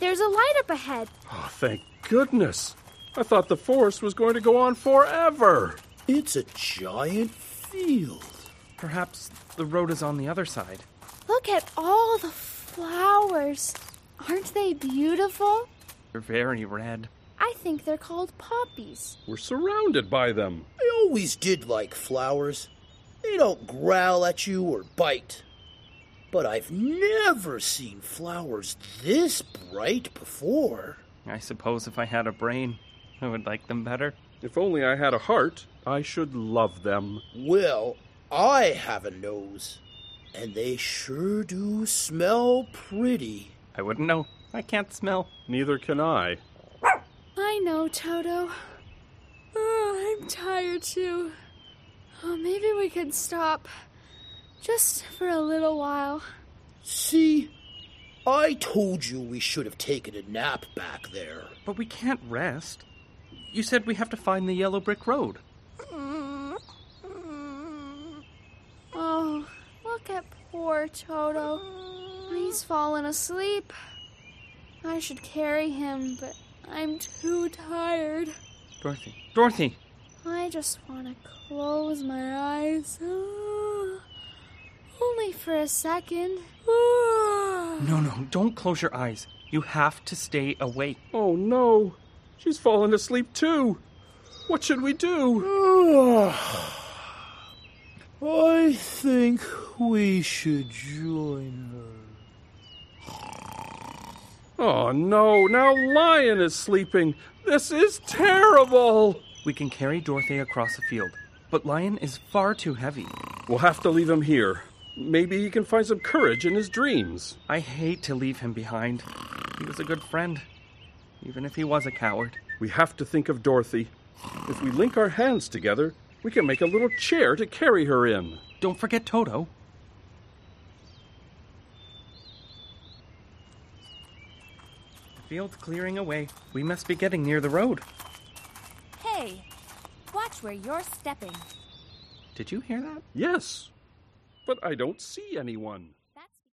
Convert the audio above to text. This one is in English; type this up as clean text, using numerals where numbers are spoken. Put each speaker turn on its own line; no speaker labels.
There's a light up ahead.
Oh, thank goodness. I thought the forest was going to go on forever.
It's a giant field.
Perhaps the road is on the other side.
Look at all the flowers. Aren't they beautiful?
They're very red.
I think they're called poppies.
We're surrounded by them.
I always did like flowers. They don't growl at you or bite. But I've never seen flowers this bright before.
I suppose if I had a brain, I would like them better.
If only I had a heart, I should love them.
Well, I have a nose, and they sure do smell pretty.
I wouldn't know. I can't smell.
Neither can I.
I know, Toto. Oh, I'm tired too. Oh, maybe we could stop. Just for a little while.
See? I told you we should have taken a nap back there.
But we can't rest. You said we have to find the yellow brick road.
Oh, look at poor Toto. He's fallen asleep. I should carry him, but I'm too tired.
Dorothy!
I just want to close my eyes. Only for a second.
No, don't close your eyes. You have to stay awake.
Oh, no. She's fallen asleep, too. What should we do?
I think we should join her.
Oh, no. Now Lion is sleeping. This is terrible.
We can carry Dorothy across the field, but Lion is far too heavy.
We'll have to leave him here. Maybe he can find some courage in his dreams.
I hate to leave him behind. He was a good friend, even if he was a coward.
We have to think of Dorothy. If we link our hands together, we can make a little chair to carry her in.
Don't forget Toto. The field's clearing away. We must be getting near the road.
Hey, watch where you're stepping.
Did you hear that?
Yes, but I don't see anyone.